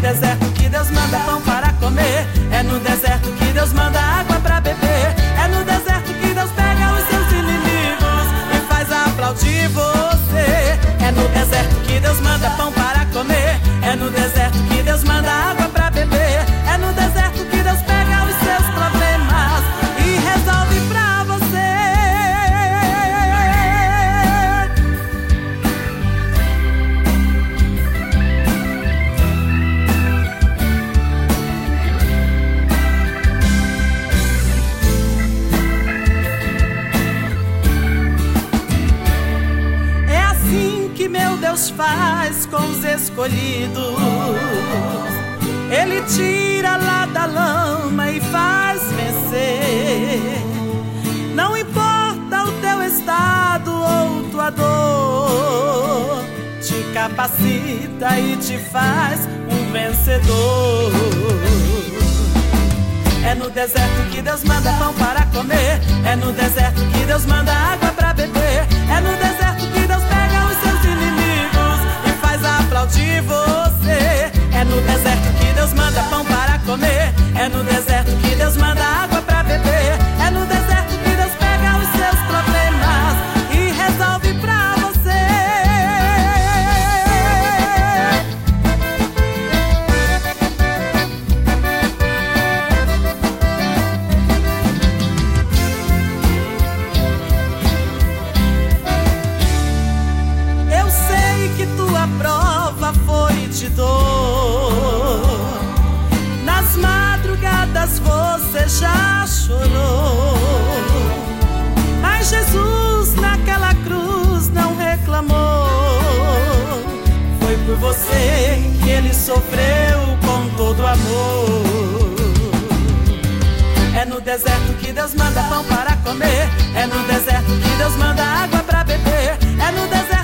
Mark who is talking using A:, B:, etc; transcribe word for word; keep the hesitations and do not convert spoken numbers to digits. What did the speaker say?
A: deserto que Deus manda pão para comer. É no deserto que Deus manda água para beber. É no deserto que Deus pega os seus inimigos e faz aplaudir você. É no deserto que Deus manda pão para comer. É no deserto que Deus manda água para beber. É no deserto que Deus pega os seus problemas e resolve pra você. É assim que meu Deus faz com os escolhidos. Ele tira lá da lama e faz vencer. Não importa o teu estado ou tua dor, te capacita e te faz um vencedor. É no deserto que Deus manda pão para comer. É no deserto que Deus manda água para beber. É no deserto que Deus pega os seus inimigos e faz aplaudir você. É no deserto que Deus manda pão para comer. É no deserto que Deus manda água para beber. É no deserto que Deus pega os seus problemas e resolve pra você. Eu sei que tua prova foi de dor. Nas madrugadas você já chorou, mas Jesus naquela cruz não reclamou. Foi por você que ele sofreu com todo amor. É no deserto que Deus manda pão para comer. É no deserto que Deus manda água para beber. É no deserto